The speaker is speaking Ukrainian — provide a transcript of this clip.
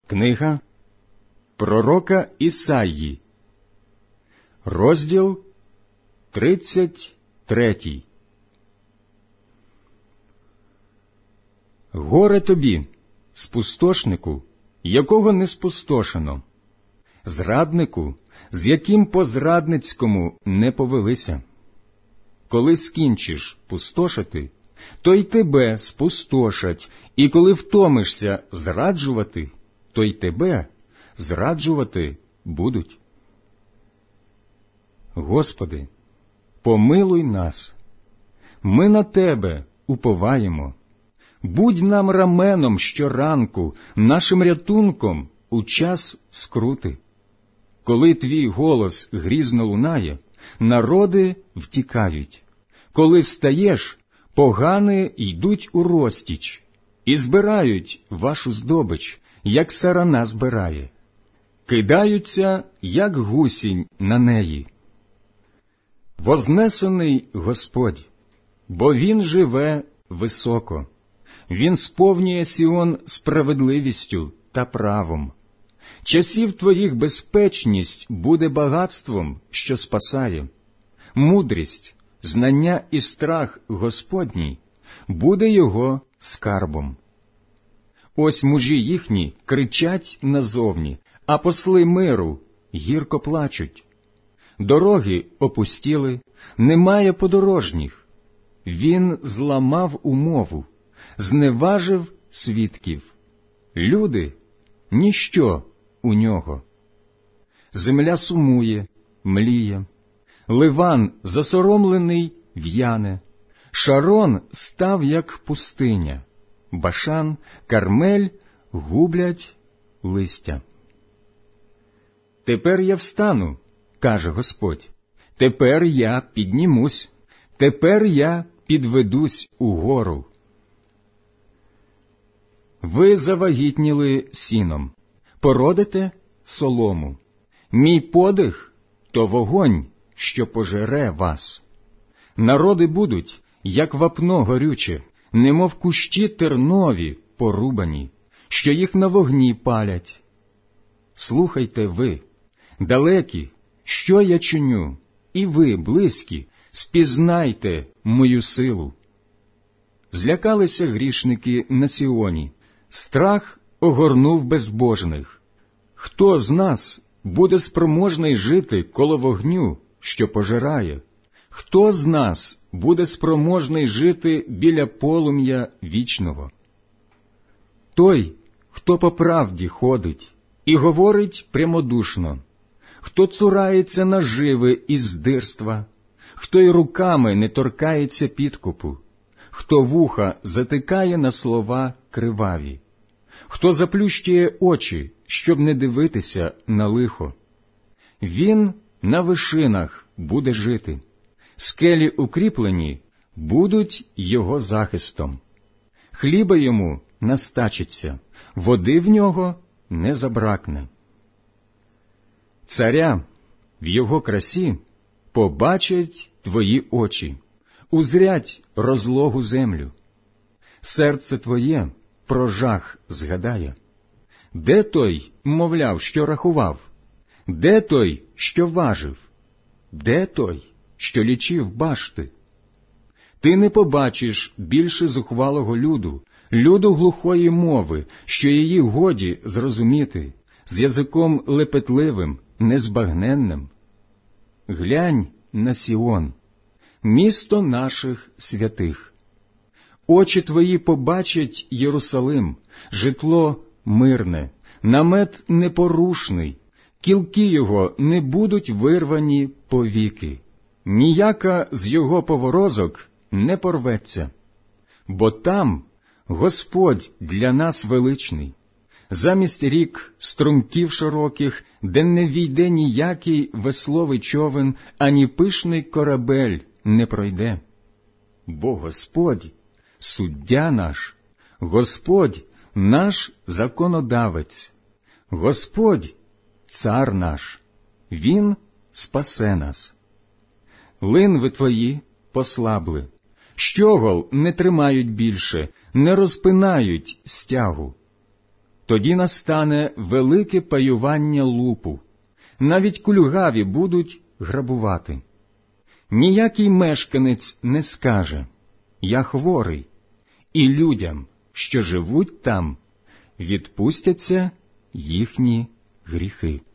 Книга пророка Ісаї, розділ 33. Горе тобі, спустошнику, якого не спустошено, зраднику, з яким по-зрадницькому не повелися. Коли скінчиш пустошити, то й тебе спустошать, і коли втомишся зраджувати, то й тебе зраджувати будуть. Господи, помилуй нас, ми на Тебе уповаємо. Будь нам раменом щоранку, нашим рятунком у час скрути. Коли Твій голос грізно лунає, народи втікають. Коли встаєш, погани йдуть у розтіч і збирають вашу здобич, як сарана збирає. Кидаються, як гусінь на неї. Вознесений Господь, бо Він живе високо. Він сповнює Сіон справедливістю та правом. Часів твоїх безпечність буде багатством, що спасає. Мудрість, знання і страх Господній буде його скарбом. Ось мужі їхні кричать назовні, а посли миру гірко плачуть. Дороги опустіли, немає подорожніх. Він зламав умову, зневажив свідків. Люди – ніщо у нього. Земля сумує, мліє. Ливан засоромлений в'яне. Шарон став, як пустиня. Башан, Кармель гублять листя. Тепер я встану, каже Господь. Тепер я піднімусь. Тепер я підведусь угору. Ви завагітніли сіном, породите солому. Мій подих – то вогонь, що пожере вас. Народи будуть, як вапно горюче, немов кущі тернові порубані, що їх на вогні палять. Слухайте ви, далекі, що я чиню, і ви, близькі, спізнайте мою силу. Злякалися грішники на Сіоні, страх огорнув безбожних. Хто з нас буде спроможний жити коло вогню, що пожирає? Хто з нас буде спроможний жити біля полум'я вічного? Той, хто по правді ходить і говорить прямодушно, хто цурається наживи і здирства, хто й руками не торкається підкупу, хто вуха затикає на слова криваві, хто заплющує очі, щоб не дивитися на лихо. Він на вишинах буде жити, скелі укріплені будуть його захистом. Хліба йому настачиться, води в нього не забракне. Царя в його красі побачать твої очі, узрять розлогу землю. Серце твоє про жах згадає. Де той, мовляв, що рахував? Де той, що важив? Де той, що лічив башти? Ти не побачиш більше зухвалого люду, люду глухої мови, що її годі зрозуміти, з язиком лепетливим, незбагненним. Глянь на Сіон, місто наших святих. Очі твої побачать Єрусалим, житло мирне, намет непорушний, кілки його не будуть вирвані повіки, ніяка з його поворозок не порветься. Бо там Господь для нас величний, замість рік струмків широких, де не війде ніякий весловий човен, ані пишний корабель не пройде. Бо Господь – суддя наш, Господь – наш законодавець, Господь – цар наш, Він спасе нас. Линви твої послабли, щогол не тримають більше, не розпинають стягу. Тоді настане велике паювання лупу, навіть кульгаві будуть грабувати. Ніякий мешканець не скаже: «Я хворий», і людям, що живуть там, відпустяться їхні гріхи.